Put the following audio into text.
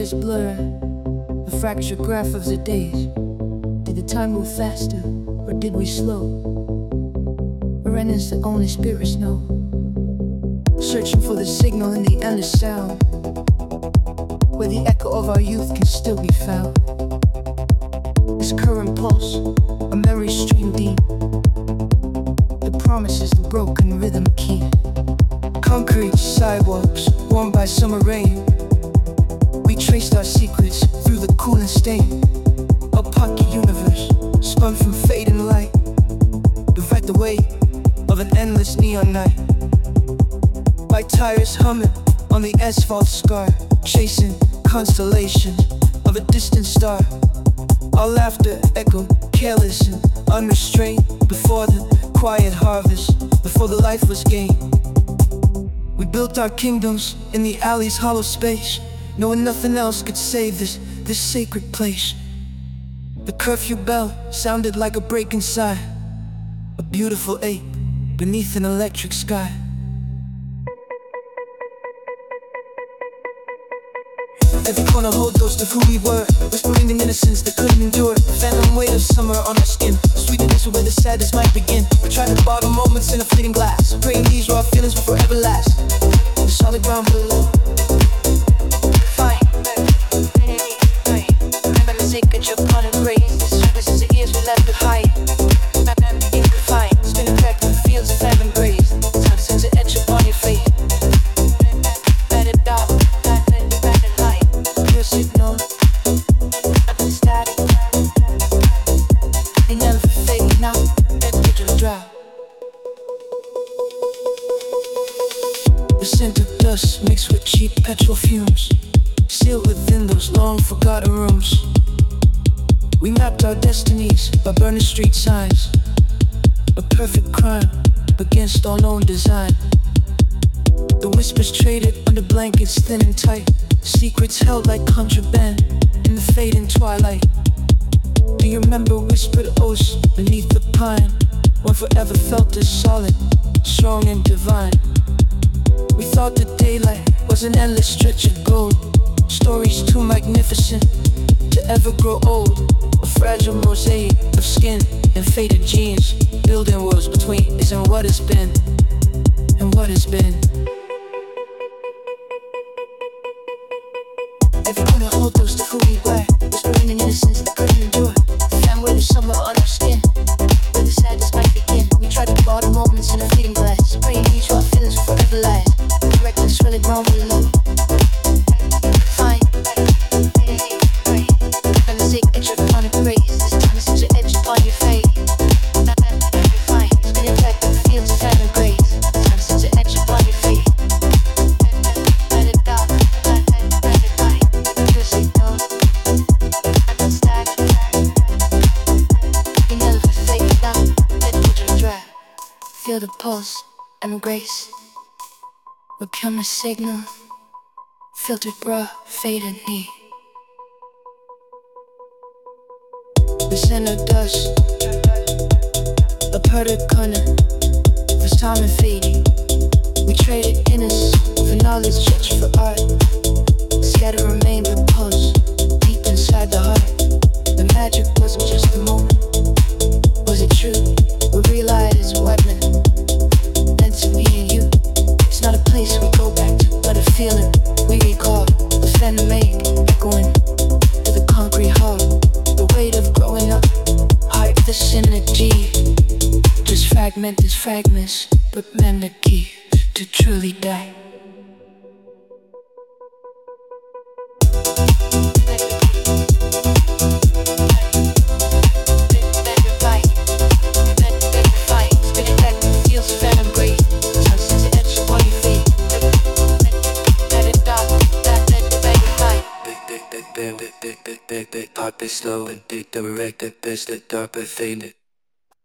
images blur, the fractured graph of the days. Did the time move faster, or did we slow? Arena's the only spirits know, searching for the signal in the endless sound, where the echo of our youth can still be found. This current pulse, a memory stream deep, the promise is the broken rhythm key. Concrete sidewalks, warmed by summer rain, we traced our secrets through the cooling stain. A pocket universe, spun from fading light, to fight the weight of an endless neon night. My tires humming on the asphalt scar, chasing constellations of a distant star. Our laughter echoed, careless and unrestrained, before the quiet harvest, before the life was gained. We built our kingdoms in the alley's hollow space, knowing nothing else could save this sacred place. The curfew bell sounded like a breaking sigh, a beautiful ape beneath an electric sky. Every corner hold ghost of who we were, whispering the innocence that couldn't endure. The phantom weight of summer on our skin, sweetness where the saddest might begin. We try to bottle moments in a fleeting glass, praying these raw feelings will forever last. The solid ground below. Fine, remember the sacred upon a grace. This is the years we left behind. Inconfined, spinning back through the fields of famine grace. Time sends an etch upon your face. Let it die. Signal, nothing static. They never fade now, that digital drought. The scent of dust mixed with cheap petrol fumes, sealed within those long forgotten rooms. We mapped our destinies by burning street signs, a perfect crime against all known design. The whispers traded under blankets thin and tight, secrets held like contraband in the fading twilight. Do you remember whispered oaths beneath the pine, one forever felt as solid, strong and divine? We thought the daylight was an endless stretch of gold, stories too magnificent to ever grow old. A fragile mosaic of skin and faded genes, building worlds between is and what has been, and what has been. Every corner hold those to who we were, whispering an innocence that couldn't endure. The fan where the summer on our skin, where the sadness might begin. We tried to bottle moments in a fleeting glass, praying these raw feelings will forever last. The reckless really grown below. Fine, and the sick etch upon a grace. This time seems to etch upon your face. Fine, spinning back through the fields of famine grace. This time seems to etch upon your face. Let it die. Feel the pulse and grace, become a signal, filtered bra, faded knee. The scent of dust, a perfect corner, was time and fading. We traded innocence for knowledge, search for art. Scattered remain with pulse, deep inside the heart. The magic wasn't just a moment, was it true? We realized it's what meant to me and you. It's not a place we go back to, but a feeling we recall. The phantom make echoing to the concrete hall. The weight of growing up, heart the synergy. Just fragmented fragments, but meant the key to truly die. Big, pop it slow and dig direct at best, the dark but faint.